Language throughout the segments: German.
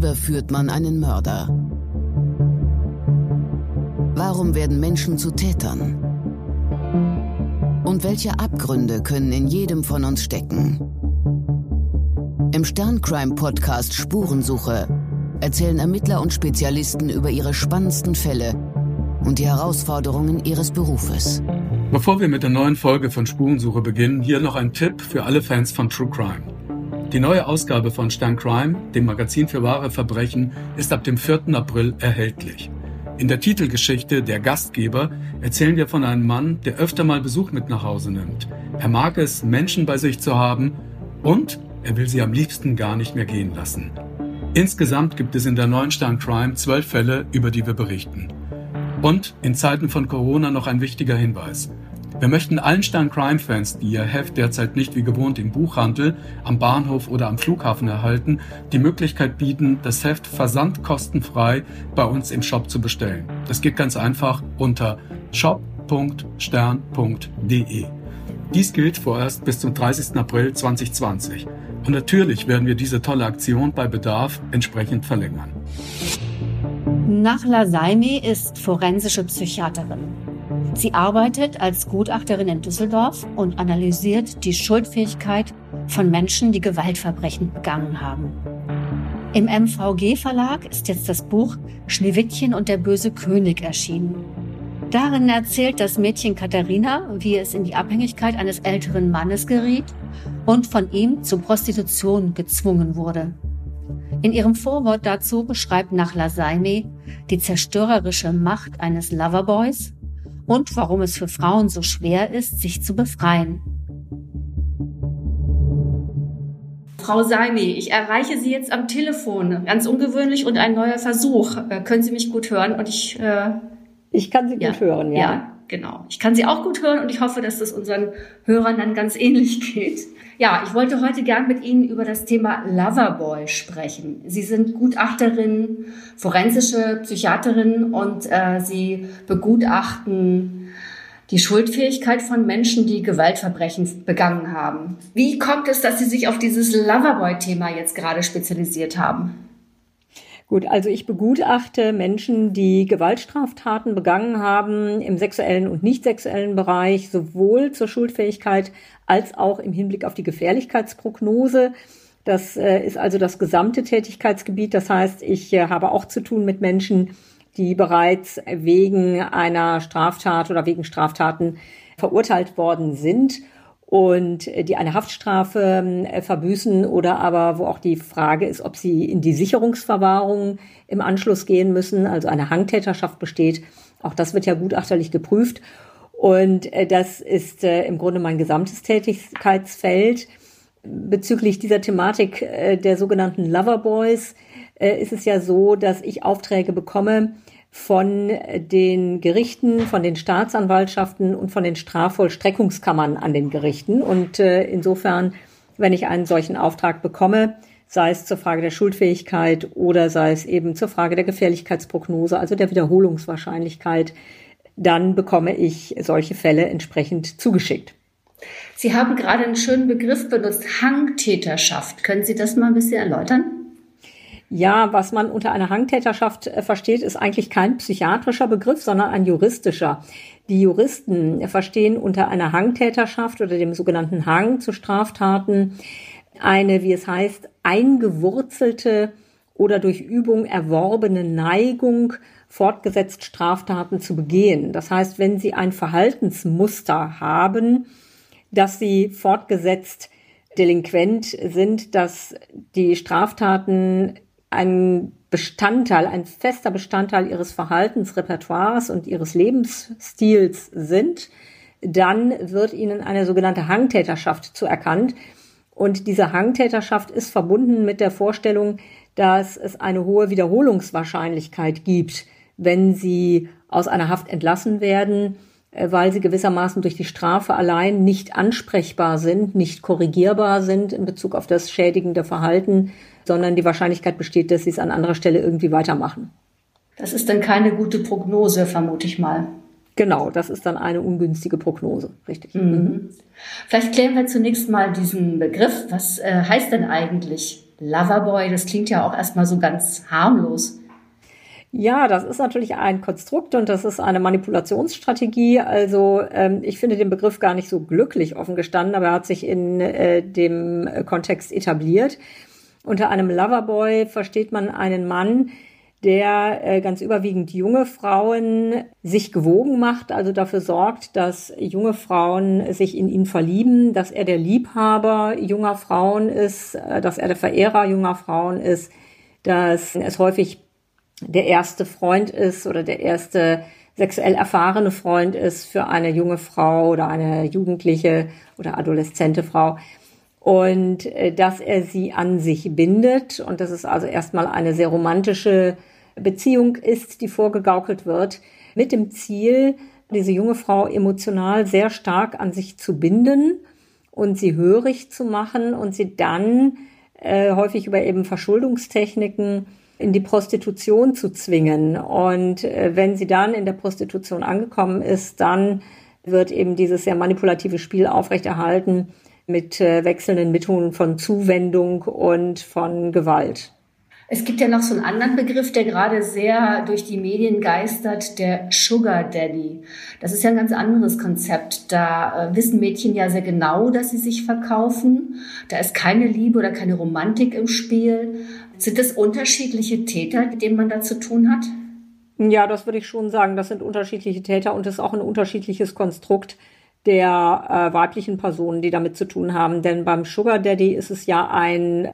überführt man einen Mörder? Warum werden Menschen zu Tätern? Und welche Abgründe können in jedem von uns stecken? Im Stern-Crime-Podcast Spurensuche erzählen Ermittler und Spezialisten über ihre spannendsten Fälle und die Herausforderungen ihres Berufes. Bevor wir mit der neuen Folge von Spurensuche beginnen, hier noch ein Tipp für alle Fans von True Crime. Die neue Ausgabe von Stern Crime, dem Magazin für wahre Verbrechen, ist ab dem 4. April erhältlich. In der Titelgeschichte Der Gastgeber erzählen wir von einem Mann, der öfter mal Besuch mit nach Hause nimmt. Er mag es, Menschen bei sich zu haben und er will sie am liebsten gar nicht mehr gehen lassen. Insgesamt gibt es in der neuen Stern Crime 12 Fälle, über die wir berichten. Und in Zeiten von Corona noch ein wichtiger Hinweis. Wir möchten allen Stern Crime Fans, die ihr Heft derzeit nicht wie gewohnt im Buchhandel, am Bahnhof oder am Flughafen erhalten, die Möglichkeit bieten, das Heft versandkostenfrei bei uns im Shop zu bestellen. Das geht ganz einfach unter shop.stern.de. Dies gilt vorerst bis zum 30. April 2020. Und natürlich werden wir diese tolle Aktion bei Bedarf entsprechend verlängern. Nakhla Saimi ist forensische Psychiaterin. Sie arbeitet als Gutachterin in Düsseldorf und analysiert die Schuldfähigkeit von Menschen, die Gewaltverbrechen begangen haben. Im MVG-Verlag ist jetzt das Buch Schneewittchen und der böse König erschienen. Darin erzählt das Mädchen Katharina, wie es in die Abhängigkeit eines älteren Mannes geriet und von ihm zur Prostitution gezwungen wurde. In ihrem Vorwort dazu beschreibt Nakhla Saimi die zerstörerische Macht eines Loverboys und warum es für Frauen so schwer ist, sich zu befreien. Frau Saimi, ich erreiche Sie jetzt am Telefon. Ganz ungewöhnlich und ein neuer Versuch. Können Sie mich gut hören? Und ich kann Sie gut hören, ja. Ja, genau. Ich kann Sie auch gut hören und ich hoffe, dass das unseren Hörern dann ganz ähnlich geht. Ja, ich wollte heute gern mit Ihnen über das Thema Loverboy sprechen. Sie sind Gutachterin, forensische Psychiaterin und Sie begutachten die Schuldfähigkeit von Menschen, die Gewaltverbrechen begangen haben. Wie kommt es, dass Sie sich auf dieses Loverboy-Thema jetzt gerade spezialisiert haben? Gut, also ich begutachte Menschen, die Gewaltstraftaten begangen haben im sexuellen und nicht sexuellen Bereich, sowohl zur Schuldfähigkeit als auch im Hinblick auf die Gefährlichkeitsprognose. Das ist also das gesamte Tätigkeitsgebiet. Das heißt, ich habe auch zu tun mit Menschen, die bereits wegen einer Straftat oder wegen Straftaten verurteilt worden sind und die eine Haftstrafe verbüßen oder aber wo auch die Frage ist, ob sie in die Sicherungsverwahrung im Anschluss gehen müssen, also eine Hangtäterschaft besteht. Auch das wird ja gutachterlich geprüft. Und das ist im Grunde mein gesamtes Tätigkeitsfeld. Bezüglich dieser Thematik der sogenannten Loverboys ist es ja so, dass ich Aufträge bekomme von den Gerichten, von den Staatsanwaltschaften und von den Strafvollstreckungskammern an den Gerichten. Und insofern, wenn ich einen solchen Auftrag bekomme, sei es zur Frage der Schuldfähigkeit oder sei es eben zur Frage der Gefährlichkeitsprognose, also der Wiederholungswahrscheinlichkeit, dann bekomme ich solche Fälle entsprechend zugeschickt. Sie haben gerade einen schönen Begriff benutzt, Hangtäterschaft. Können Sie das mal ein bisschen erläutern? Ja, was man unter einer Hangtäterschaft versteht, ist eigentlich kein psychiatrischer Begriff, sondern ein juristischer. Die Juristen verstehen unter einer Hangtäterschaft oder dem sogenannten Hang zu Straftaten eine, wie es heißt, eingewurzelte oder durch Übung erworbene Neigung, fortgesetzt Straftaten zu begehen. Das heißt, wenn Sie ein Verhaltensmuster haben, dass Sie fortgesetzt delinquent sind, dass die Straftaten ein fester Bestandteil Ihres Verhaltensrepertoires und Ihres Lebensstils sind, dann wird Ihnen eine sogenannte Hangtäterschaft zuerkannt. Und diese Hangtäterschaft ist verbunden mit der Vorstellung, dass es eine hohe Wiederholungswahrscheinlichkeit gibt, wenn Sie aus einer Haft entlassen werden, weil Sie gewissermaßen durch die Strafe allein nicht ansprechbar sind, nicht korrigierbar sind in Bezug auf das schädigende Verhalten, sondern die Wahrscheinlichkeit besteht, dass Sie es an anderer Stelle irgendwie weitermachen. Das ist dann keine gute Prognose, vermute ich mal. Genau, das ist dann eine ungünstige Prognose, richtig. Mhm. Vielleicht klären wir zunächst mal diesen Begriff. Was heißt denn eigentlich Loverboy, das klingt ja auch erstmal so ganz harmlos. Ja, das ist natürlich ein Konstrukt und das ist eine Manipulationsstrategie. Also ich finde den Begriff gar nicht so glücklich offen gestanden, aber er hat sich in dem Kontext etabliert. Unter einem Loverboy versteht man einen Mann, der ganz überwiegend junge Frauen sich gewogen macht, also dafür sorgt, dass junge Frauen sich in ihn verlieben, dass er der Liebhaber junger Frauen ist, dass er der Verehrer junger Frauen ist, dass es häufig der erste Freund ist oder der erste sexuell erfahrene Freund ist für eine junge Frau oder eine jugendliche oder adoleszente Frau. Und dass er sie an sich bindet und dass es also erstmal eine sehr romantische Beziehung ist, die vorgegaukelt wird, mit dem Ziel, diese junge Frau emotional sehr stark an sich zu binden und sie hörig zu machen und sie dann häufig über eben Verschuldungstechniken in die Prostitution zu zwingen. Und wenn sie dann in der Prostitution angekommen ist, dann wird eben dieses sehr manipulative Spiel aufrechterhalten mit wechselnden Methoden von Zuwendung und von Gewalt. Es gibt ja noch so einen anderen Begriff, der gerade sehr durch die Medien geistert, der Sugar Daddy. Das ist ja ein ganz anderes Konzept. Da wissen Mädchen ja sehr genau, dass sie sich verkaufen. Da ist keine Liebe oder keine Romantik im Spiel. Sind das unterschiedliche Täter, mit denen man da zu tun hat? Ja, das würde ich schon sagen. Das sind unterschiedliche Täter und das ist auch ein unterschiedliches Konstrukt der weiblichen Personen, die damit zu tun haben. Denn beim Sugar Daddy ist es ja ein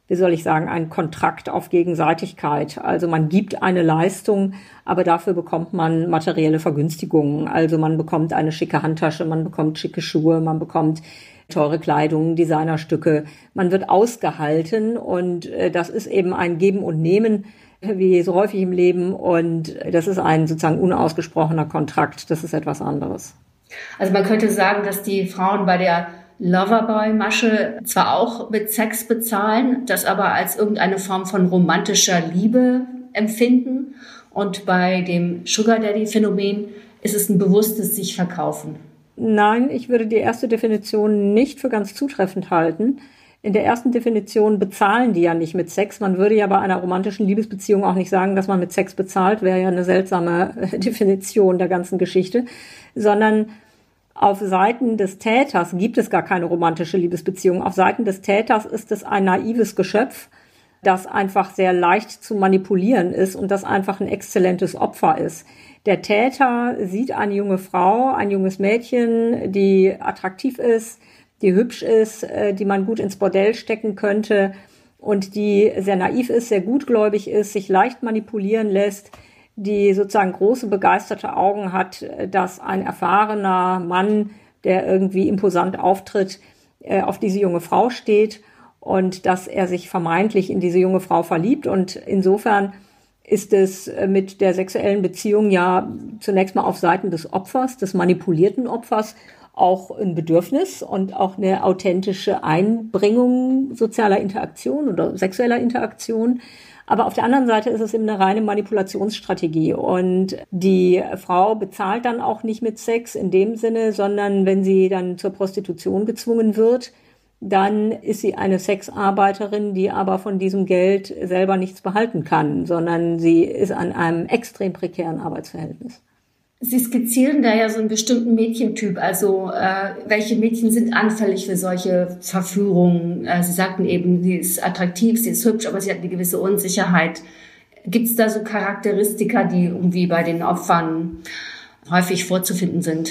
Kontrakt auf Gegenseitigkeit. Also man gibt eine Leistung, aber dafür bekommt man materielle Vergünstigungen. Also man bekommt eine schicke Handtasche, man bekommt schicke Schuhe, man bekommt teure Kleidung, Designerstücke. Man wird ausgehalten und das ist eben ein Geben und Nehmen, wie so häufig im Leben. Und das ist ein sozusagen unausgesprochener Kontrakt. Das ist etwas anderes. Also man könnte sagen, dass die Frauen bei der Loverboy-Masche zwar auch mit Sex bezahlen, das aber als irgendeine Form von romantischer Liebe empfinden. Und bei dem Sugar Daddy-Phänomen ist es ein bewusstes sich verkaufen. Nein, ich würde die erste Definition nicht für ganz zutreffend halten. In der ersten Definition bezahlen die ja nicht mit Sex. Man würde ja bei einer romantischen Liebesbeziehung auch nicht sagen, dass man mit Sex bezahlt, wäre ja eine seltsame Definition der ganzen Geschichte, sondern auf Seiten des Täters gibt es gar keine romantische Liebesbeziehung. Auf Seiten des Täters ist es ein naives Geschöpf, das einfach sehr leicht zu manipulieren ist und das einfach ein exzellentes Opfer ist. Der Täter sieht eine junge Frau, ein junges Mädchen, die attraktiv ist, die hübsch ist, die man gut ins Bordell stecken könnte und die sehr naiv ist, sehr gutgläubig ist, sich leicht manipulieren lässt, die sozusagen große begeisterte Augen hat, dass ein erfahrener Mann, der irgendwie imposant auftritt, auf diese junge Frau steht und dass er sich vermeintlich in diese junge Frau verliebt. Und insofern ist es mit der sexuellen Beziehung ja zunächst mal auf Seiten des Opfers, des manipulierten Opfers, auch ein Bedürfnis und auch eine authentische Einbringung sozialer Interaktion oder sexueller Interaktion. Aber auf der anderen Seite ist es eben eine reine Manipulationsstrategie und die Frau bezahlt dann auch nicht mit Sex in dem Sinne, sondern wenn sie dann zur Prostitution gezwungen wird, dann ist sie eine Sexarbeiterin, die aber von diesem Geld selber nichts behalten kann, sondern sie ist an einem extrem prekären Arbeitsverhältnis. Sie skizzieren da ja so einen bestimmten Mädchentyp, also welche Mädchen sind anfällig für solche Verführungen? Sie sagten eben, sie ist attraktiv, sie ist hübsch, aber sie hat eine gewisse Unsicherheit. Gibt es da so Charakteristika, die irgendwie bei den Opfern häufig vorzufinden sind?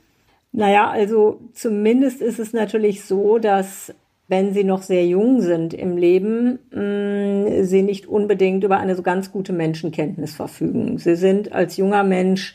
Naja, also zumindest ist es natürlich so, dass wenn sie noch sehr jung sind im Leben, sie nicht unbedingt über eine so ganz gute Menschenkenntnis verfügen. Sie sind als junger Mensch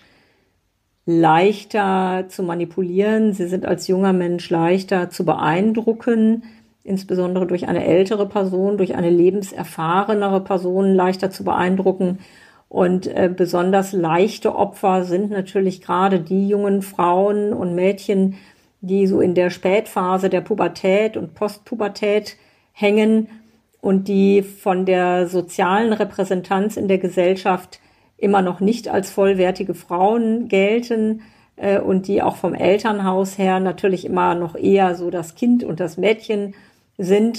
leichter zu manipulieren. Sie sind als junger Mensch leichter zu beeindrucken, insbesondere durch eine ältere Person, durch eine lebenserfahrenere Person leichter zu beeindrucken. Und besonders leichte Opfer sind natürlich gerade die jungen Frauen und Mädchen, die so in der Spätphase der Pubertät und Postpubertät hängen und die von der sozialen Repräsentanz in der Gesellschaft immer noch nicht als vollwertige Frauen gelten und die auch vom Elternhaus her natürlich immer noch eher so das Kind und das Mädchen sind.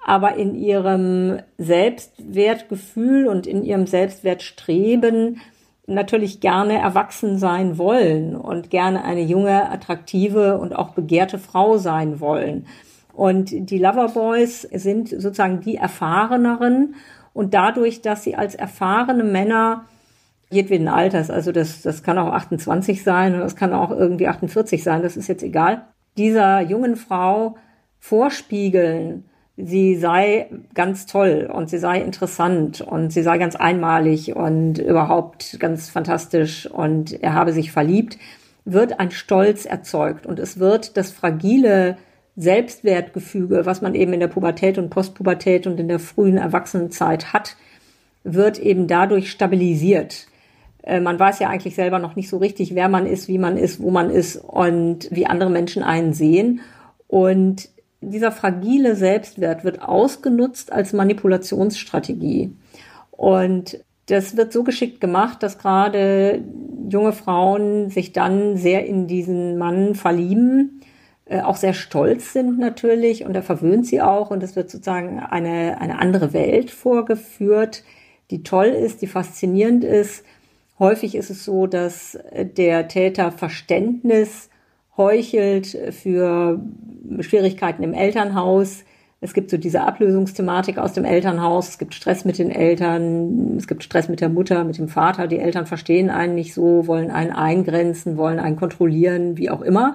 aber in ihrem Selbstwertgefühl und in ihrem Selbstwertstreben natürlich gerne erwachsen sein wollen und gerne eine junge, attraktive und auch begehrte Frau sein wollen. Und die Loverboys sind sozusagen die Erfahreneren und dadurch, dass sie als erfahrene Männer jedweden Alters, also das kann auch 28 sein und das kann auch irgendwie 48 sein, das ist jetzt egal, dieser jungen Frau vorspiegeln, sie sei ganz toll und sie sei interessant und sie sei ganz einmalig und überhaupt ganz fantastisch und er habe sich verliebt, wird ein Stolz erzeugt und es wird das fragile Selbstwertgefüge, was man eben in der Pubertät und Postpubertät und in der frühen Erwachsenenzeit hat, wird eben dadurch stabilisiert. Man weiß ja eigentlich selber noch nicht so richtig, wer man ist, wie man ist, wo man ist und wie andere Menschen einen sehen. Und dieser fragile Selbstwert wird ausgenutzt als Manipulationsstrategie. Und das wird so geschickt gemacht, dass gerade junge Frauen sich dann sehr in diesen Mann verlieben, auch sehr stolz sind natürlich und er verwöhnt sie auch und es wird sozusagen eine andere Welt vorgeführt, die toll ist, die faszinierend ist. Häufig ist es so, dass der Täter Verständnis heuchelt für Schwierigkeiten im Elternhaus. Es gibt so diese Ablösungsthematik aus dem Elternhaus. Es gibt Stress mit den Eltern. Es gibt Stress mit der Mutter, mit dem Vater. Die Eltern verstehen einen nicht so, wollen einen eingrenzen, wollen einen kontrollieren, wie auch immer.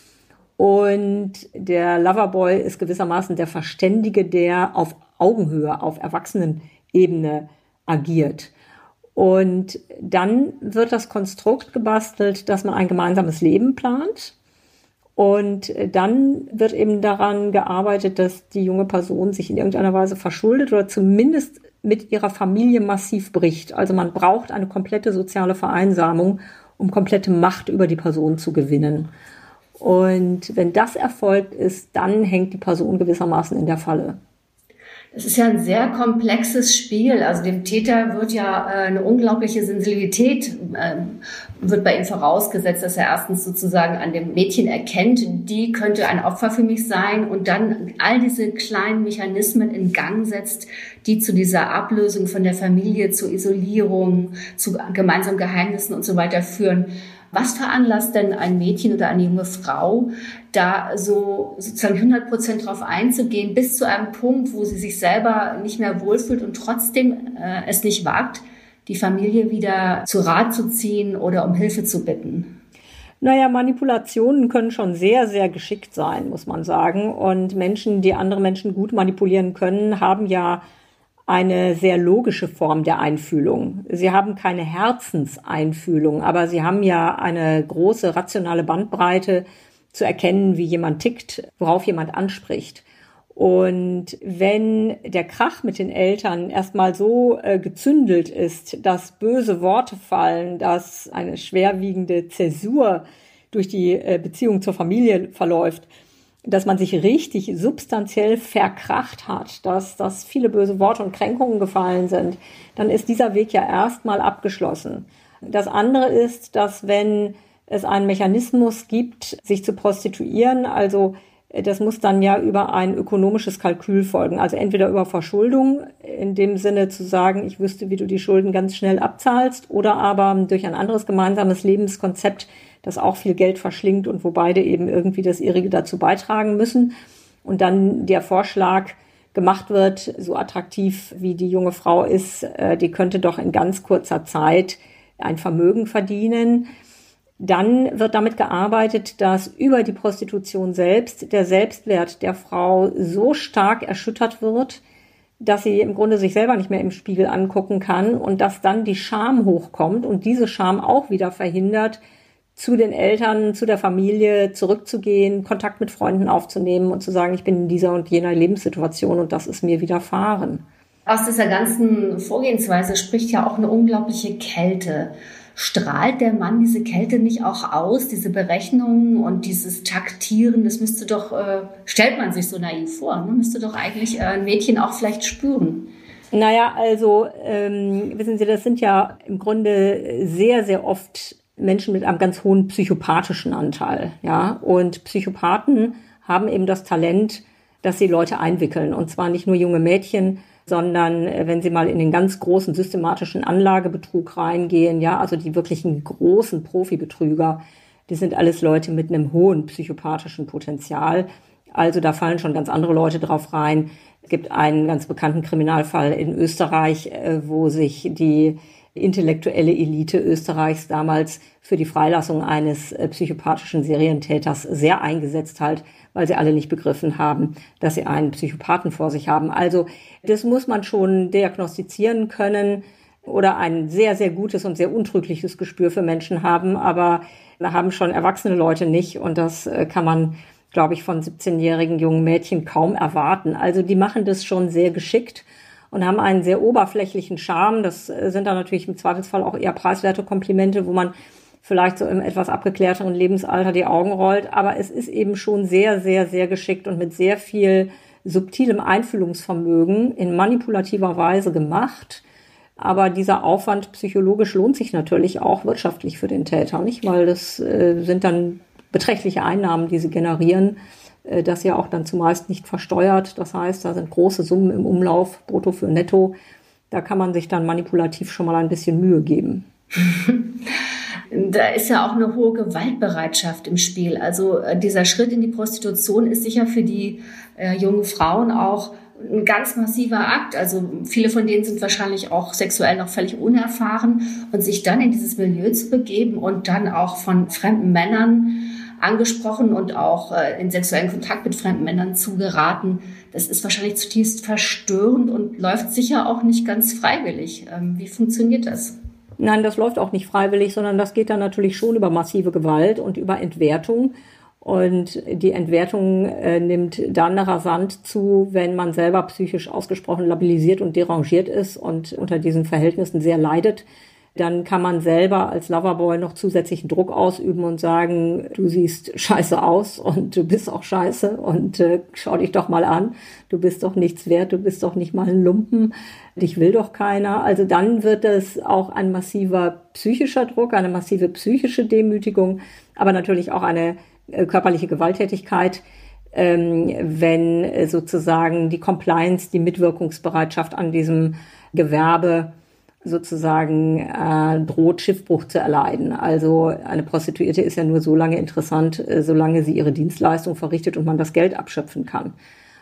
Und der Loverboy ist gewissermaßen der Verständige, der auf Augenhöhe, auf Erwachsenenebene agiert. Und dann wird das Konstrukt gebastelt, dass man ein gemeinsames Leben plant. Und dann wird eben daran gearbeitet, dass die junge Person sich in irgendeiner Weise verschuldet oder zumindest mit ihrer Familie massiv bricht. Also man braucht eine komplette soziale Vereinsamung, um komplette Macht über die Person zu gewinnen. Und wenn das erfolgt ist, dann hängt die Person gewissermaßen in der Falle. Es ist ja ein sehr komplexes Spiel. Also dem Täter wird ja eine unglaubliche Sensibilität wird bei ihm vorausgesetzt, dass er erstens sozusagen an dem Mädchen erkennt, die könnte ein Opfer für mich sein und dann all diese kleinen Mechanismen in Gang setzt, die zu dieser Ablösung von der Familie, zur Isolierung, zu gemeinsamen Geheimnissen und so weiter führen. Was veranlasst denn ein Mädchen oder eine junge Frau, da so sozusagen 100% drauf einzugehen, bis zu einem Punkt, wo sie sich selber nicht mehr wohlfühlt und trotzdem es nicht wagt, die Familie wieder zu Rat zu ziehen oder um Hilfe zu bitten? Naja, Manipulationen können schon sehr, sehr geschickt sein, muss man sagen. Und Menschen, die andere Menschen gut manipulieren können, haben ja eine sehr logische Form der Einfühlung. Sie haben keine Herzenseinfühlung, aber sie haben ja eine große rationale Bandbreite zu erkennen, wie jemand tickt, worauf jemand anspricht. Und wenn der Krach mit den Eltern erstmal so gezündelt ist, dass böse Worte fallen, dass eine schwerwiegende Zäsur durch die Beziehung zur Familie verläuft, dass man sich richtig substanziell verkracht hat, dass viele böse Worte und Kränkungen gefallen sind, dann ist dieser Weg ja erstmal abgeschlossen. Das andere ist, dass wenn es einen Mechanismus gibt, sich zu prostituieren, also das muss dann ja über ein ökonomisches Kalkül folgen, also entweder über Verschuldung, in dem Sinne zu sagen, ich wüsste, wie du die Schulden ganz schnell abzahlst, oder aber durch ein anderes gemeinsames Lebenskonzept, das auch viel Geld verschlingt und wo beide eben irgendwie das ihrige dazu beitragen müssen. Und dann der Vorschlag gemacht wird, so attraktiv wie die junge Frau ist, die könnte doch in ganz kurzer Zeit ein Vermögen verdienen. Dann wird damit gearbeitet, dass über die Prostitution selbst der Selbstwert der Frau so stark erschüttert wird, dass sie im Grunde sich selber nicht mehr im Spiegel angucken kann und dass dann die Scham hochkommt und diese Scham auch wieder verhindert, zu den Eltern, zu der Familie zurückzugehen, Kontakt mit Freunden aufzunehmen und zu sagen, ich bin in dieser und jener Lebenssituation und das ist mir widerfahren. Aus dieser ganzen Vorgehensweise spricht ja auch eine unglaubliche Kälte. Strahlt der Mann diese Kälte nicht auch aus, diese Berechnungen und dieses Taktieren? Das müsste doch, stellt man sich so naiv vor, ne? Müsste doch eigentlich ein Mädchen auch vielleicht spüren. Naja, also wissen Sie, das sind ja im Grunde sehr, sehr oft Menschen mit einem ganz hohen psychopathischen Anteil, ja. Und Psychopathen haben eben das Talent, dass sie Leute einwickeln. Und zwar nicht nur junge Mädchen, sondern wenn sie mal in den ganz großen systematischen Anlagebetrug reingehen, ja, also die wirklichen großen Profibetrüger, die sind alles Leute mit einem hohen psychopathischen Potenzial. Also da fallen schon ganz andere Leute drauf rein. Es gibt einen ganz bekannten Kriminalfall in Österreich, wo sich die intellektuelle Elite Österreichs damals für die Freilassung eines psychopathischen Serientäters sehr eingesetzt hat, weil sie alle nicht begriffen haben, dass sie einen Psychopathen vor sich haben. Also das muss man schon diagnostizieren können oder ein sehr, sehr gutes und sehr untrügliches Gespür für Menschen haben, aber da haben schon erwachsene Leute nicht und das kann man, glaube ich, von 17-jährigen jungen Mädchen kaum erwarten. Also die machen das schon sehr geschickt und haben einen sehr oberflächlichen Charme. Das sind dann natürlich im Zweifelsfall auch eher preiswerte Komplimente, wo man vielleicht so im etwas abgeklärteren Lebensalter die Augen rollt. Aber es ist eben schon sehr, sehr, sehr geschickt und mit sehr viel subtilem Einfühlungsvermögen in manipulativer Weise gemacht. Aber dieser Aufwand psychologisch lohnt sich natürlich auch wirtschaftlich für den Täter, nicht? Weil das sind dann beträchtliche Einnahmen, die sie generieren, das ja auch dann zumeist nicht versteuert. Das heißt, da sind große Summen im Umlauf, brutto für netto. Da kann man sich dann manipulativ schon mal ein bisschen Mühe geben. Da ist ja auch eine hohe Gewaltbereitschaft im Spiel. Also dieser Schritt in die Prostitution ist sicher für die jungen Frauen auch ein ganz massiver Akt. Also viele von denen sind wahrscheinlich auch sexuell noch völlig unerfahren und sich dann in dieses Milieu zu begeben und dann auch von fremden Männern angesprochen und auch in sexuellen Kontakt mit fremden Männern zu geraten, das ist wahrscheinlich zutiefst verstörend und läuft sicher auch nicht ganz freiwillig. Wie funktioniert das? Nein, das läuft auch nicht freiwillig, sondern das geht dann natürlich schon über massive Gewalt und über Entwertung. Und die Entwertung nimmt dann rasant zu, wenn man selber psychisch ausgesprochen labilisiert und derangiert ist und unter diesen Verhältnissen sehr leidet. Dann kann man selber als Loverboy noch zusätzlichen Druck ausüben und sagen, du siehst scheiße aus und du bist auch scheiße und schau dich doch mal an, du bist doch nichts wert, du bist doch nicht mal ein Lumpen, dich will doch keiner. Also dann wird es auch ein massiver psychischer Druck, eine massive psychische Demütigung, aber natürlich auch eine körperliche Gewalttätigkeit, wenn sozusagen die Compliance, die Mitwirkungsbereitschaft an diesem Gewerbe sozusagen droht, Schiffbruch zu erleiden. Also eine Prostituierte ist ja nur so lange interessant, solange sie ihre Dienstleistung verrichtet und man das Geld abschöpfen kann.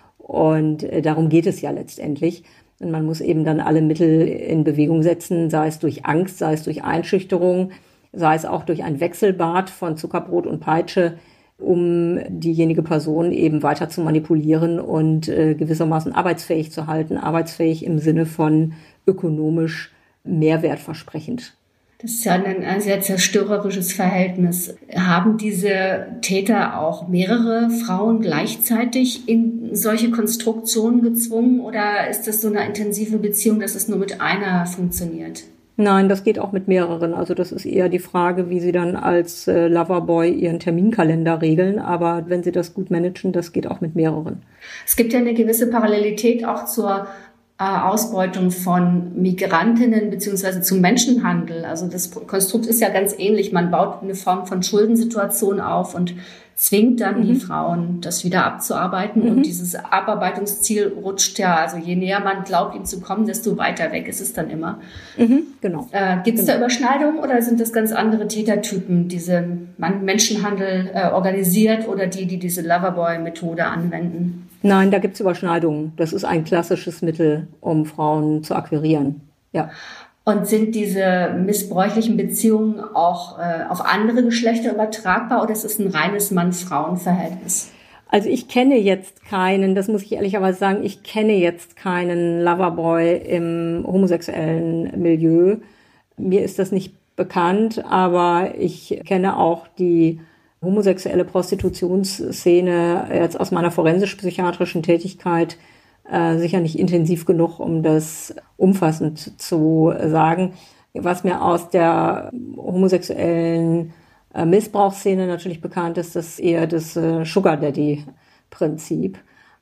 Und darum geht es ja letztendlich. Und man muss eben dann alle Mittel in Bewegung setzen, sei es durch Angst, sei es durch Einschüchterung, sei es auch durch ein Wechselbad von Zuckerbrot und Peitsche, um diejenige Person eben weiter zu manipulieren und gewissermaßen arbeitsfähig zu halten. Arbeitsfähig im Sinne von ökonomisch mehrwertversprechend. Das ist ja ein sehr zerstörerisches Verhältnis. Haben diese Täter auch mehrere Frauen gleichzeitig in solche Konstruktionen gezwungen oder ist das so eine intensive Beziehung, dass es nur mit einer funktioniert? Nein, das geht auch mit mehreren. Also das ist eher die Frage, wie sie dann als Loverboy ihren Terminkalender regeln. Aber wenn sie das gut managen, das geht auch mit mehreren. Es gibt ja eine gewisse Parallelität auch zur Ausbeutung von Migrantinnen beziehungsweise zum Menschenhandel. Also das Konstrukt ist ja ganz ähnlich. Man baut eine Form von Schuldensituation auf und zwingt dann die Frauen, das wieder abzuarbeiten. Und dieses Abarbeitungsziel rutscht ja, also je näher man glaubt, ihm zu kommen, desto weiter weg ist es dann immer. Genau. Gibt es da Überschneidungen oder sind das ganz andere Tätertypen, diese Menschenhandel organisiert oder die diese Loverboy-Methode anwenden? Nein, da gibt es Überschneidungen. Das ist ein klassisches Mittel, um Frauen zu akquirieren. Ja. Und sind diese missbräuchlichen Beziehungen auch auf andere Geschlechter übertragbar oder ist es ein reines Mann-Frauen-Verhältnis? Also ich kenne jetzt keinen, das muss ich ehrlicherweise sagen, ich kenne jetzt keinen Loverboy im homosexuellen Milieu. Mir ist das nicht bekannt, aber ich kenne auch die homosexuelle Prostitutionsszene jetzt aus meiner forensisch-psychiatrischen Tätigkeit sicher nicht intensiv genug, um das umfassend zu sagen. Was mir aus der homosexuellen Missbrauchsszene natürlich bekannt ist, das eher das Sugar Daddy Prinzip.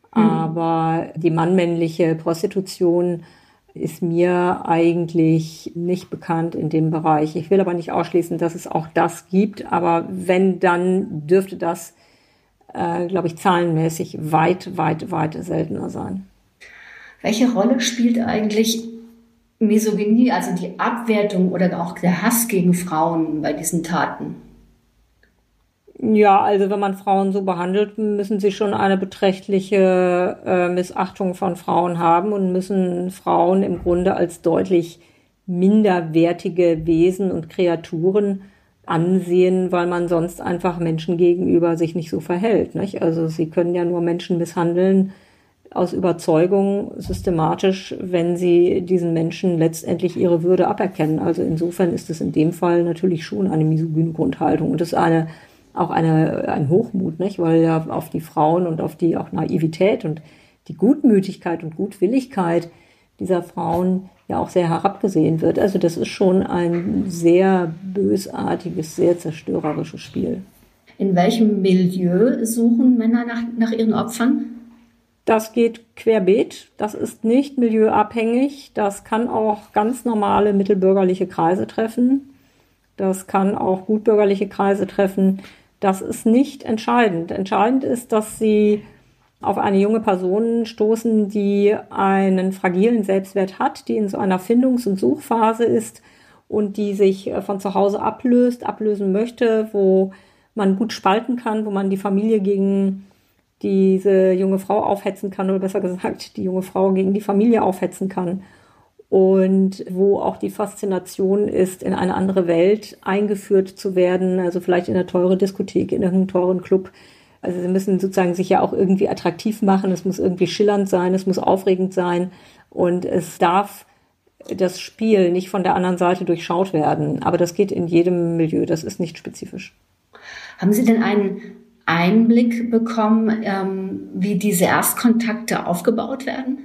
Aber die mannmännliche Prostitution ist mir eigentlich nicht bekannt in dem Bereich. Ich will aber nicht ausschließen, dass es auch das gibt. Aber wenn, dann dürfte das glaube ich, zahlenmäßig weit seltener sein. Welche Rolle spielt eigentlich Misogynie, also die Abwertung oder auch der Hass gegen Frauen bei diesen Taten? Ja, also wenn man Frauen so behandelt, müssen sie schon eine beträchtliche Missachtung von Frauen haben und müssen Frauen im Grunde als deutlich minderwertige Wesen und Kreaturen ansehen, weil man sonst einfach Menschen gegenüber sich nicht so verhält, nicht? Also sie können ja nur Menschen misshandeln aus Überzeugung systematisch, wenn sie diesen Menschen letztendlich ihre Würde aberkennen. Also insofern ist es in dem Fall natürlich schon eine misogyne Grundhaltung und das ist ein Hochmut, nicht? Weil ja auf die Frauen und auf die auch Naivität und die Gutmütigkeit und Gutwilligkeit dieser Frauen ja auch sehr herabgesehen wird. Also das ist schon ein sehr bösartiges, sehr zerstörerisches Spiel. In welchem Milieu suchen Männer nach ihren Opfern? Das geht querbeet. Das ist nicht milieuabhängig. Das kann auch ganz normale mittelbürgerliche Kreise treffen. Das kann auch gutbürgerliche Kreise treffen. Das ist nicht entscheidend. Entscheidend ist, dass sie auf eine junge Person stoßen, die einen fragilen Selbstwert hat, die in so einer Findungs- und Suchphase ist und die sich von zu Hause ablösen möchte, wo man gut spalten kann, wo man die Familie gegen diese junge Frau aufhetzen kann oder besser gesagt, die junge Frau gegen die Familie aufhetzen kann und wo auch die Faszination ist, in eine andere Welt eingeführt zu werden, also vielleicht in eine teure Diskothek, in einen teuren Club. Also sie müssen sozusagen sich ja auch irgendwie attraktiv machen, es muss irgendwie schillernd sein, es muss aufregend sein und es darf das Spiel nicht von der anderen Seite durchschaut werden. Aber das geht in jedem Milieu, das ist nicht spezifisch. Haben Sie denn einen Einblick bekommen, wie diese Erstkontakte aufgebaut werden?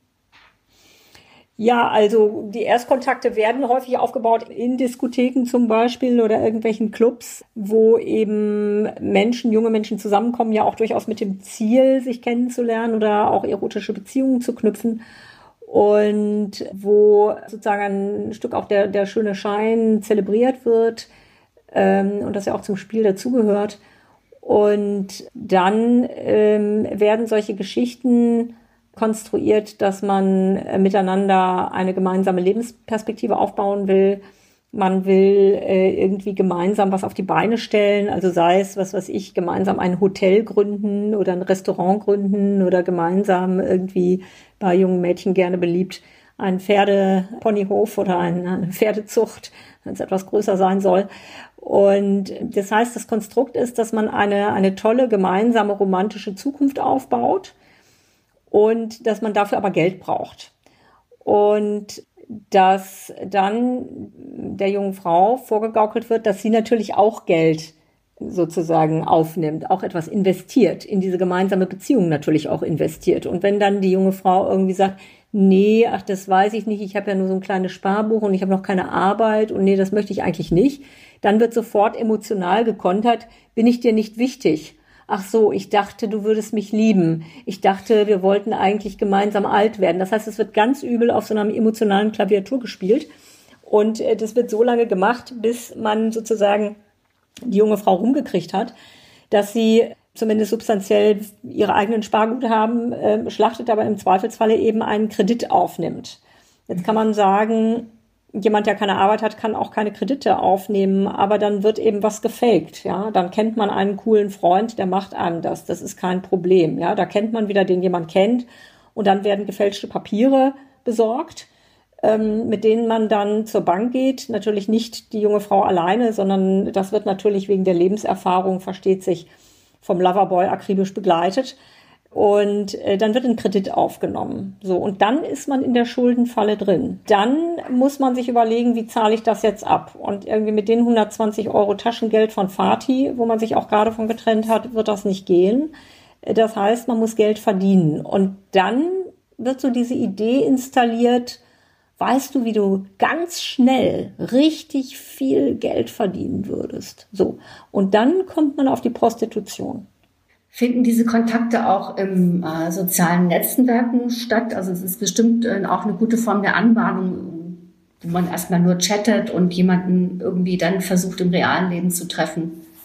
Ja, also die Erstkontakte werden häufig aufgebaut in Diskotheken zum Beispiel oder irgendwelchen Clubs, wo eben junge Menschen zusammenkommen, ja auch durchaus mit dem Ziel, sich kennenzulernen oder auch erotische Beziehungen zu knüpfen. Und wo sozusagen ein Stück auch der schöne Schein zelebriert wird und das ja auch zum Spiel dazugehört. Und dann werden solche Geschichten konstruiert, dass man miteinander eine gemeinsame Lebensperspektive aufbauen will. Man will irgendwie gemeinsam was auf die Beine stellen, also sei es, gemeinsam ein Hotel gründen oder ein Restaurant gründen oder gemeinsam irgendwie bei jungen Mädchen gerne beliebt einen Pferdeponyhof oder eine Pferdezucht, wenn es etwas größer sein soll. Und das heißt, das Konstrukt ist, dass man eine tolle gemeinsame romantische Zukunft aufbaut und dass man dafür aber Geld braucht. Und dass dann der jungen Frau vorgegaukelt wird, dass sie natürlich auch Geld sozusagen aufnimmt, auch etwas investiert, in diese gemeinsame Beziehung natürlich auch investiert. Und wenn dann die junge Frau irgendwie sagt, nee, ach, das weiß ich nicht, ich habe ja nur so ein kleines Sparbuch und ich habe noch keine Arbeit und nee, das möchte ich eigentlich nicht, dann wird sofort emotional gekontert, bin ich dir nicht wichtig? Ach so, ich dachte, du würdest mich lieben. Ich dachte, wir wollten eigentlich gemeinsam alt werden. Das heißt, es wird ganz übel auf so einer emotionalen Klaviatur gespielt. Und das wird so lange gemacht, bis man sozusagen die junge Frau rumgekriegt hat, dass sie zumindest substanziell ihre eigenen Sparguthaben schlachtet, aber im Zweifelsfalle eben einen Kredit aufnimmt. Jetzt kann man sagen, jemand, der keine Arbeit hat, kann auch keine Kredite aufnehmen, aber dann wird eben was gefaked, ja. Dann kennt man einen coolen Freund, der macht einem das. Das ist kein Problem, ja. Da kennt man wieder, den jemand kennt und dann werden gefälschte Papiere besorgt, mit denen man dann zur Bank geht. Natürlich nicht die junge Frau alleine, sondern das wird natürlich wegen der Lebenserfahrung, versteht sich, vom Loverboy akribisch begleitet. Und dann wird ein Kredit aufgenommen. So, und dann ist man in der Schuldenfalle drin. Dann muss man sich überlegen, wie zahle ich das jetzt ab? Und irgendwie mit den 120 € Taschengeld von Fatih, wo man sich auch gerade von getrennt hat, wird das nicht gehen. Das heißt, man muss Geld verdienen. Und dann wird so diese Idee installiert, weißt du, wie du ganz schnell richtig viel Geld verdienen würdest? So. Und dann kommt man auf die Prostitution. Finden diese Kontakte auch im sozialen Netzwerken statt? Also es ist bestimmt auch eine gute Form der Anbahnung, wo man erstmal nur chattet und jemanden irgendwie dann versucht, im realen Leben zu treffen.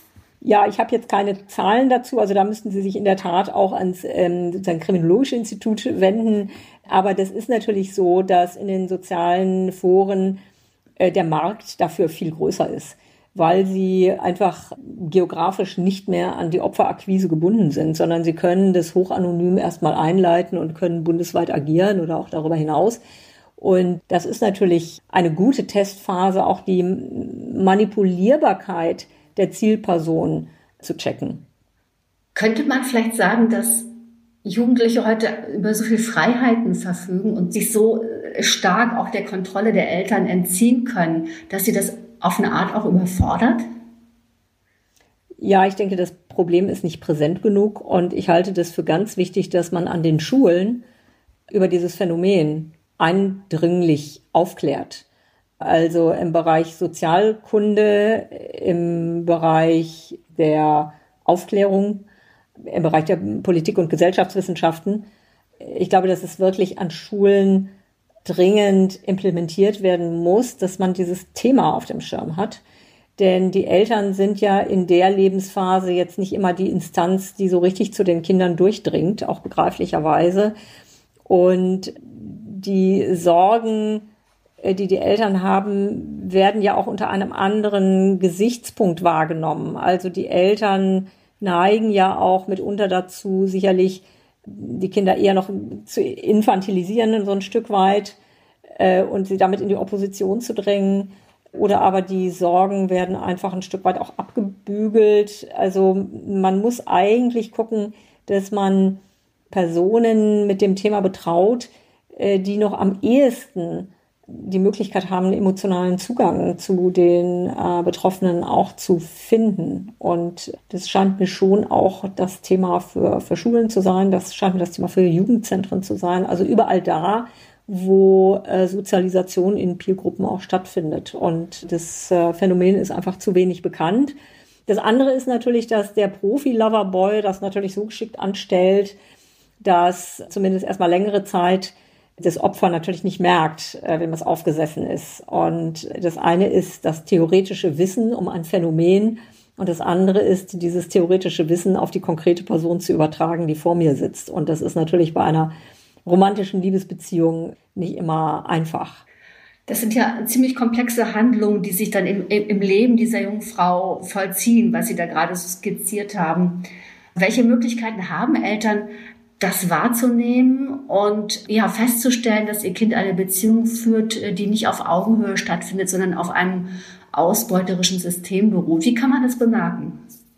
Ja, ich habe jetzt keine Zahlen dazu. Also da müssten Sie sich in der Tat auch ans sozusagen Kriminologische Institut wenden. Aber das ist natürlich so, dass in den sozialen Foren der Markt dafür viel größer ist, weil sie einfach geografisch nicht mehr an die Opferakquise gebunden sind, sondern sie können das hochanonym erstmal einleiten und können bundesweit agieren oder auch darüber hinaus. Und das ist natürlich eine gute Testphase, auch die Manipulierbarkeit der Zielperson zu checken. Könnte man vielleicht sagen, dass Jugendliche heute über so viel Freiheiten verfügen und sich so stark auch der Kontrolle der Eltern entziehen können, dass sie das auf eine Art auch überfordert? Ja, ich denke, das Problem ist nicht präsent genug und ich halte das für ganz wichtig, dass man an den Schulen über dieses Phänomen eindringlich aufklärt. Also im Bereich Sozialkunde, im Bereich der Aufklärung, im Bereich der Politik- und Gesellschaftswissenschaften. Ich glaube, dass es wirklich an Schulen dringend implementiert werden muss, dass man dieses Thema auf dem Schirm hat. Denn die Eltern sind ja in der Lebensphase jetzt nicht immer die Instanz, die so richtig zu den Kindern durchdringt, auch begreiflicherweise. Und die Sorgen, die Eltern haben, werden ja auch unter einem anderen Gesichtspunkt wahrgenommen. Also die Eltern neigen ja auch mitunter dazu, sicherlich die Kinder eher noch zu infantilisieren, so ein Stück weit, und sie damit in die Opposition zu drängen. Oder aber die Sorgen werden einfach ein Stück weit auch abgebügelt. Also man muss eigentlich gucken, dass man Personen mit dem Thema betraut, die noch am ehesten die Möglichkeit haben, einen emotionalen Zugang zu den Betroffenen auch zu finden. Und das scheint mir schon auch das Thema für Schulen zu sein. Das scheint mir das Thema für Jugendzentren zu sein. Also überall da, wo Sozialisation in Peergruppen auch stattfindet. Und das Phänomen ist einfach zu wenig bekannt. Das andere ist natürlich, dass der Profi-Loverboy das natürlich so geschickt anstellt, dass zumindest erstmal längere Zeit das Opfer natürlich nicht merkt, wenn es aufgesessen ist. Und das eine ist das theoretische Wissen um ein Phänomen und das andere ist, dieses theoretische Wissen auf die konkrete Person zu übertragen, die vor mir sitzt. Und das ist natürlich bei einer romantischen Liebesbeziehung nicht immer einfach. Das sind ja ziemlich komplexe Handlungen, die sich dann im Leben dieser jungen Frau vollziehen, was Sie da gerade so skizziert haben. Welche Möglichkeiten haben Eltern, das wahrzunehmen und ja festzustellen, dass ihr Kind eine Beziehung führt, die nicht auf Augenhöhe stattfindet, sondern auf einem ausbeuterischen System beruht? Wie kann man das bemerken?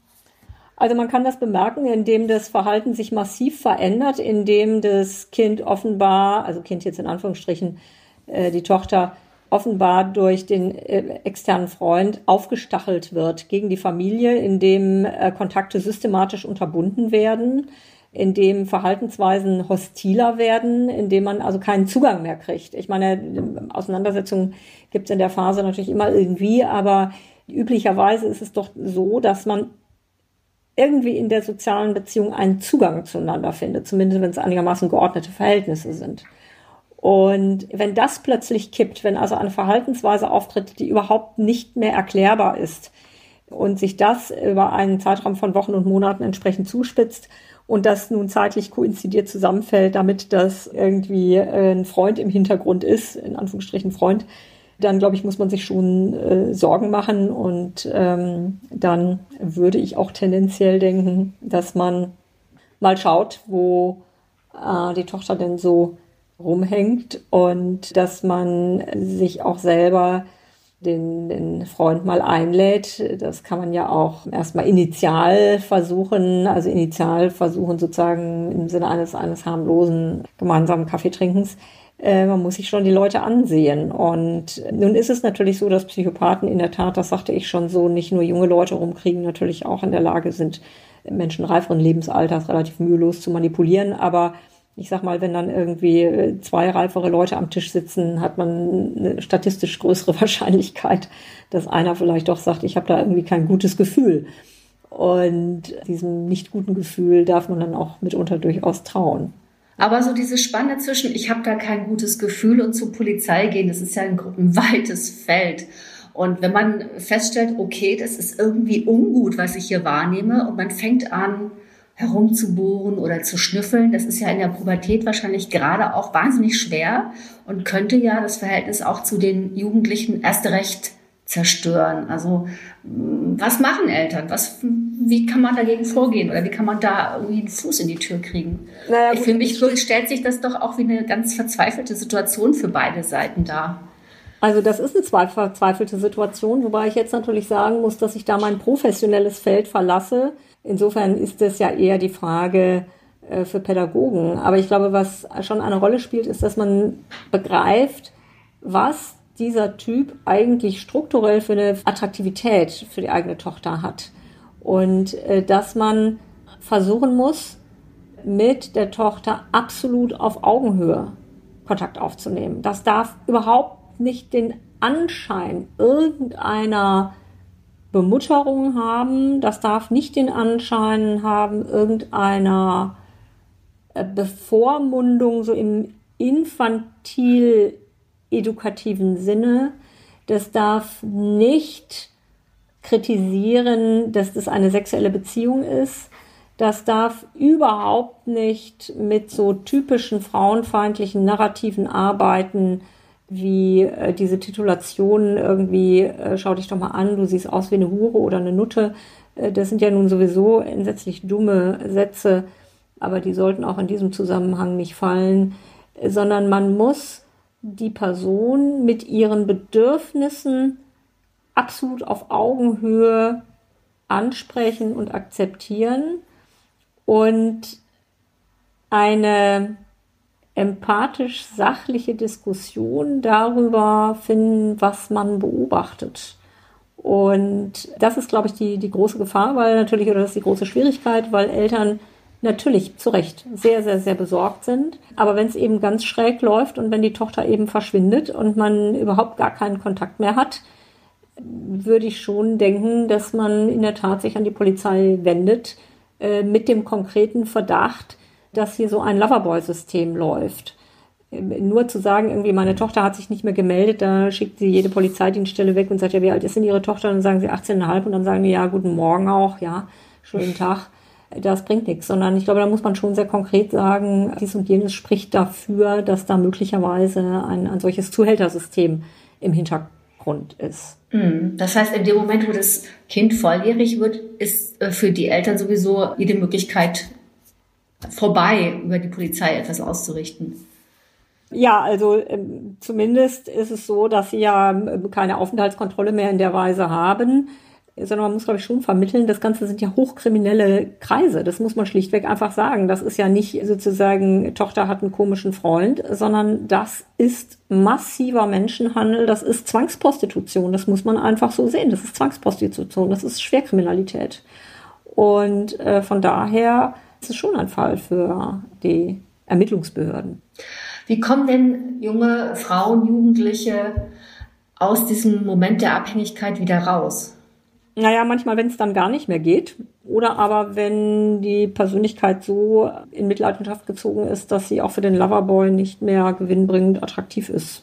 Also man kann das bemerken, indem das Verhalten sich massiv verändert, indem das Kind offenbar, also Kind jetzt in Anführungsstrichen, die Tochter offenbar durch den externen Freund aufgestachelt wird gegen die Familie, indem Kontakte systematisch unterbunden werden, indem Verhaltensweisen hostiler werden, indem man also keinen Zugang mehr kriegt. Ich meine, Auseinandersetzungen gibt es in der Phase natürlich immer irgendwie, aber üblicherweise ist es doch so, dass man irgendwie in der sozialen Beziehung einen Zugang zueinander findet, zumindest wenn es einigermaßen geordnete Verhältnisse sind. Und wenn das plötzlich kippt, wenn also eine Verhaltensweise auftritt, die überhaupt nicht mehr erklärbar ist und sich das über einen Zeitraum von Wochen und Monaten entsprechend zuspitzt und das nun zeitlich koinzidiert zusammenfällt, damit das irgendwie ein Freund im Hintergrund ist, in Anführungsstrichen Freund, dann glaube ich, muss man sich schon Sorgen machen und dann würde ich auch tendenziell denken, dass man mal schaut, wo die Tochter denn so rumhängt und dass man sich auch selber den Freund mal einlädt. Das kann man ja auch erstmal initial versuchen sozusagen im Sinne eines harmlosen gemeinsamen Kaffeetrinkens. Man muss sich schon die Leute ansehen. Und nun ist es natürlich so, dass Psychopathen in der Tat, das sagte ich schon so, nicht nur junge Leute rumkriegen, natürlich auch in der Lage sind, Menschen reiferen Lebensalters relativ mühelos zu manipulieren. Aber ich sag mal, wenn dann irgendwie 2 reifere Leute am Tisch sitzen, hat man eine statistisch größere Wahrscheinlichkeit, dass einer vielleicht doch sagt, ich habe da irgendwie kein gutes Gefühl. Und diesem nicht guten Gefühl darf man dann auch mitunter durchaus trauen. Aber so diese Spanne zwischen, ich habe da kein gutes Gefühl und zur Polizei gehen, das ist ja ein weites Feld. Und wenn man feststellt, okay, das ist irgendwie ungut, was ich hier wahrnehme, und man fängt an, herumzubohren oder zu schnüffeln, das ist ja in der Pubertät wahrscheinlich gerade auch wahnsinnig schwer und könnte ja das Verhältnis auch zu den Jugendlichen erst recht zerstören. Also was machen Eltern? Wie kann man dagegen vorgehen oder wie kann man da irgendwie einen Fuß in die Tür kriegen? Für mich stellt sich das doch auch wie eine ganz verzweifelte Situation für beide Seiten dar. Also das ist eine verzweifelte Situation, wobei ich jetzt natürlich sagen muss, dass ich da mein professionelles Feld verlasse. Insofern ist es ja eher die Frage für Pädagogen. Aber ich glaube, was schon eine Rolle spielt, ist, dass man begreift, was dieser Typ eigentlich strukturell für eine Attraktivität für die eigene Tochter hat. Und dass man versuchen muss, mit der Tochter absolut auf Augenhöhe Kontakt aufzunehmen. Das darf überhaupt nicht den Anschein irgendeiner Bemutterung haben. Das darf nicht den Anschein haben irgendeiner Bevormundung so im infantil-edukativen Sinne. Das darf nicht kritisieren, dass das eine sexuelle Beziehung ist. Das darf überhaupt nicht mit so typischen frauenfeindlichen Narrativen arbeiten, wie diese Titulationen irgendwie, schau dich doch mal an, du siehst aus wie eine Hure oder eine Nutte. Das sind ja nun sowieso entsetzlich dumme Sätze, aber die sollten auch in diesem Zusammenhang nicht fallen, sondern man muss die Person mit ihren Bedürfnissen absolut auf Augenhöhe ansprechen und akzeptieren und eine empathisch-sachliche Diskussion darüber finden, was man beobachtet. Und das ist, glaube ich, die große Gefahr, oder das ist die große Schwierigkeit, weil Eltern natürlich zu Recht sehr, sehr, sehr besorgt sind. Aber wenn es eben ganz schräg läuft und wenn die Tochter eben verschwindet und man überhaupt gar keinen Kontakt mehr hat, würde ich schon denken, dass man in der Tat sich an die Polizei wendet, mit dem konkreten Verdacht, dass hier so ein Loverboy-System läuft. Nur zu sagen, irgendwie meine Tochter hat sich nicht mehr gemeldet, da schickt sie jede Polizeidienststelle weg und sagt, ja, wie alt ist denn Ihre Tochter? Und dann sagen sie 18,5 und dann sagen die, ja, guten Morgen auch, ja, schönen Tag. Das bringt nichts, sondern ich glaube, da muss man schon sehr konkret sagen, dies und jenes spricht dafür, dass da möglicherweise ein solches Zuhältersystem im Hintergrund ist. Das heißt, in dem Moment, wo das Kind volljährig wird, ist für die Eltern sowieso jede Möglichkeit vorbei, über die Polizei etwas auszurichten. Ja, also zumindest ist es so, dass sie ja keine Aufenthaltskontrolle mehr in der Weise haben, sondern man muss, glaube ich, schon vermitteln, das Ganze sind ja hochkriminelle Kreise, das muss man schlichtweg einfach sagen. Das ist ja nicht sozusagen, Tochter hat einen komischen Freund, sondern das ist massiver Menschenhandel, das ist Zwangsprostitution, das muss man einfach so sehen, das ist Zwangsprostitution, das ist Schwerkriminalität. Und von daher ist es schon ein Fall für die Ermittlungsbehörden. Wie kommen denn junge Frauen, Jugendliche aus diesem Moment der Abhängigkeit wieder raus? Naja, manchmal, wenn es dann gar nicht mehr geht. Oder aber, wenn die Persönlichkeit so in Mitleidenschaft gezogen ist, dass sie auch für den Loverboy nicht mehr gewinnbringend attraktiv ist.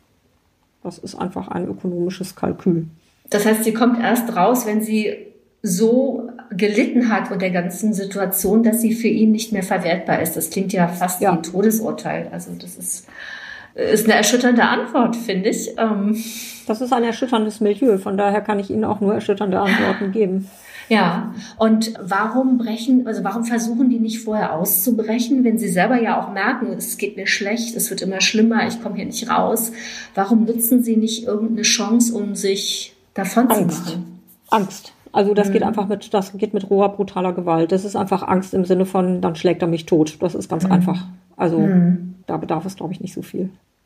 Das ist einfach ein ökonomisches Kalkül. Das heißt, sie kommt erst raus, wenn sie so gelitten hat unter der ganzen Situation, dass sie für ihn nicht mehr verwertbar ist. Das klingt ja fast wie ein Todesurteil. Also das ist eine erschütternde Antwort, finde ich. Das ist ein erschütterndes Milieu. Von daher kann ich Ihnen auch nur erschütternde Antworten geben. Ja, und warum versuchen die nicht vorher auszubrechen, wenn sie selber ja auch merken, es geht mir schlecht, es wird immer schlimmer, ich komme hier nicht raus. Warum nutzen sie nicht irgendeine Chance, um sich davon zu machen? Angst. Also das geht einfach mit roher, brutaler Gewalt. Das ist einfach Angst im Sinne von, dann schlägt er mich tot. Das ist ganz einfach. Also da bedarf es, glaube ich, nicht so viel.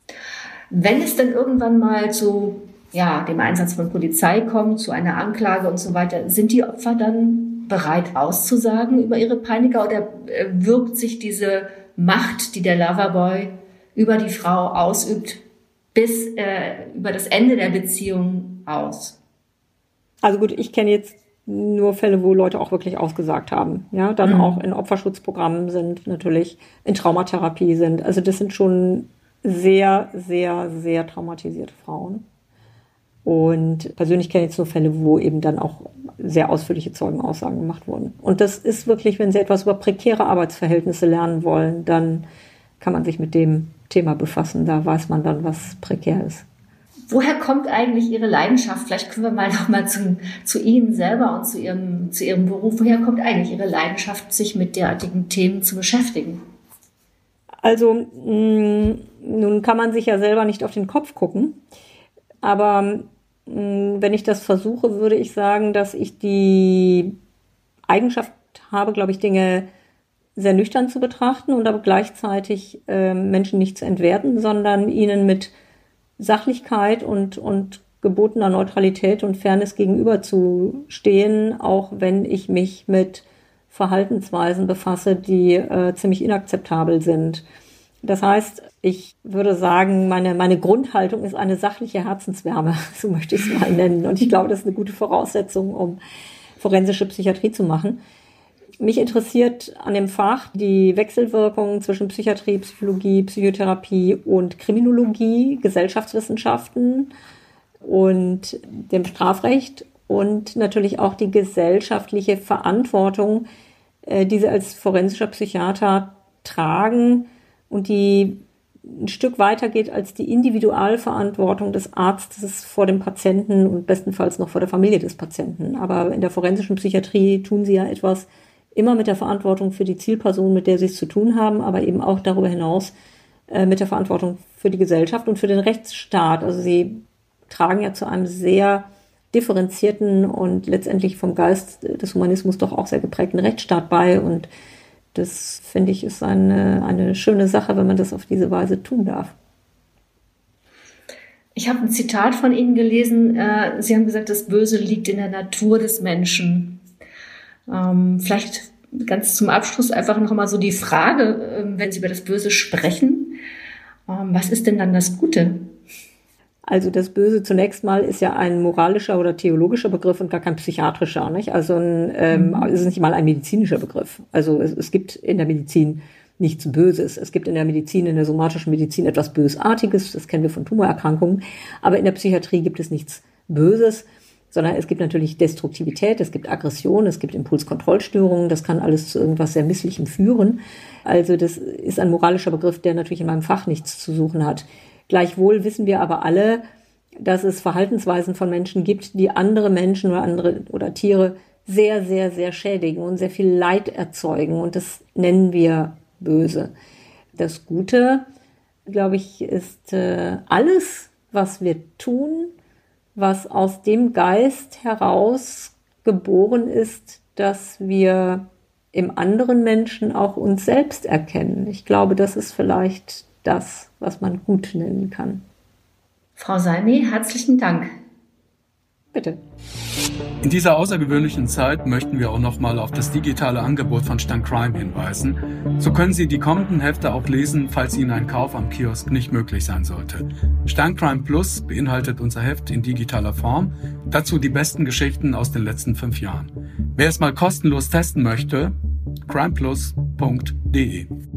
Wenn es dann irgendwann mal zu dem Einsatz von Polizei kommt, zu einer Anklage und so weiter, sind die Opfer dann bereit auszusagen über ihre Peiniger oder wirkt sich diese Macht, die der Loverboy über die Frau ausübt, bis über das Ende der Beziehung aus? Also gut, ich kenne jetzt nur Fälle, wo Leute auch wirklich ausgesagt haben. Ja, dann auch in Opferschutzprogrammen sind, natürlich in Traumatherapie sind. Also das sind schon sehr, sehr, sehr traumatisierte Frauen. Und persönlich kenne ich jetzt nur Fälle, wo eben dann auch sehr ausführliche Zeugenaussagen gemacht wurden. Und das ist wirklich, wenn Sie etwas über prekäre Arbeitsverhältnisse lernen wollen, dann kann man sich mit dem Thema befassen. Da weiß man dann, was prekär ist. Woher kommt eigentlich Ihre Leidenschaft? Vielleicht können wir noch mal zu Ihnen selber und zu Ihrem Beruf. Woher kommt eigentlich Ihre Leidenschaft, sich mit derartigen Themen zu beschäftigen? Also, nun kann man sich ja selber nicht auf den Kopf gucken. Aber wenn ich das versuche, würde ich sagen, dass ich die Eigenschaft habe, glaube ich, Dinge sehr nüchtern zu betrachten und aber gleichzeitig Menschen nicht zu entwerten, sondern ihnen mit Sachlichkeit und gebotener Neutralität und Fairness gegenüberzustehen, auch wenn ich mich mit Verhaltensweisen befasse, die ziemlich inakzeptabel sind. Das heißt, ich würde sagen, meine Grundhaltung ist eine sachliche Herzenswärme, so möchte ich es mal nennen. Und ich glaube, das ist eine gute Voraussetzung, um forensische Psychiatrie zu machen. Mich interessiert an dem Fach die Wechselwirkungen zwischen Psychiatrie, Psychologie, Psychotherapie und Kriminologie, Gesellschaftswissenschaften und dem Strafrecht und natürlich auch die gesellschaftliche Verantwortung, die sie als forensischer Psychiater tragen und die ein Stück weiter geht als die Individualverantwortung des Arztes vor dem Patienten und bestenfalls noch vor der Familie des Patienten. Aber in der forensischen Psychiatrie tun sie ja etwas immer mit der Verantwortung für die Zielperson, mit der sie es zu tun haben, aber eben auch darüber hinaus mit der Verantwortung für die Gesellschaft und für den Rechtsstaat. Also sie tragen ja zu einem sehr differenzierten und letztendlich vom Geist des Humanismus doch auch sehr geprägten Rechtsstaat bei. Und das, finde ich, ist eine schöne Sache, wenn man das auf diese Weise tun darf. Ich habe ein Zitat von Ihnen gelesen. Sie haben gesagt, das Böse liegt in der Natur des Menschen. Vielleicht ganz zum Abschluss einfach noch mal so die Frage, wenn Sie über das Böse sprechen, was ist denn dann das Gute? Also das Böse zunächst mal ist ja ein moralischer oder theologischer Begriff und gar kein psychiatrischer, nicht? Also es ist nicht mal ein medizinischer Begriff. Also es gibt in der Medizin nichts Böses. Es gibt in der Medizin, in der somatischen Medizin etwas Bösartiges, das kennen wir von Tumorerkrankungen, aber in der Psychiatrie gibt es nichts Böses, sondern es gibt natürlich Destruktivität, es gibt Aggression, es gibt Impulskontrollstörungen, das kann alles zu irgendwas sehr Misslichem führen. Also das ist ein moralischer Begriff, der natürlich in meinem Fach nichts zu suchen hat. Gleichwohl wissen wir aber alle, dass es Verhaltensweisen von Menschen gibt, die andere Menschen oder Tiere sehr, sehr, sehr schädigen und sehr viel Leid erzeugen. Und das nennen wir böse. Das Gute, glaube ich, ist alles, was wir tun, was aus dem Geist heraus geboren ist, dass wir im anderen Menschen auch uns selbst erkennen. Ich glaube, das ist vielleicht das, was man gut nennen kann. Frau Salmi, herzlichen Dank. Bitte. In dieser außergewöhnlichen Zeit möchten wir auch nochmal auf das digitale Angebot von Stern Crime hinweisen. So können Sie die kommenden Hefte auch lesen, falls Ihnen ein Kauf am Kiosk nicht möglich sein sollte. Stern Crime Plus beinhaltet unser Heft in digitaler Form. Dazu die besten Geschichten aus den letzten 5 Jahren. Wer es mal kostenlos testen möchte, crimeplus.de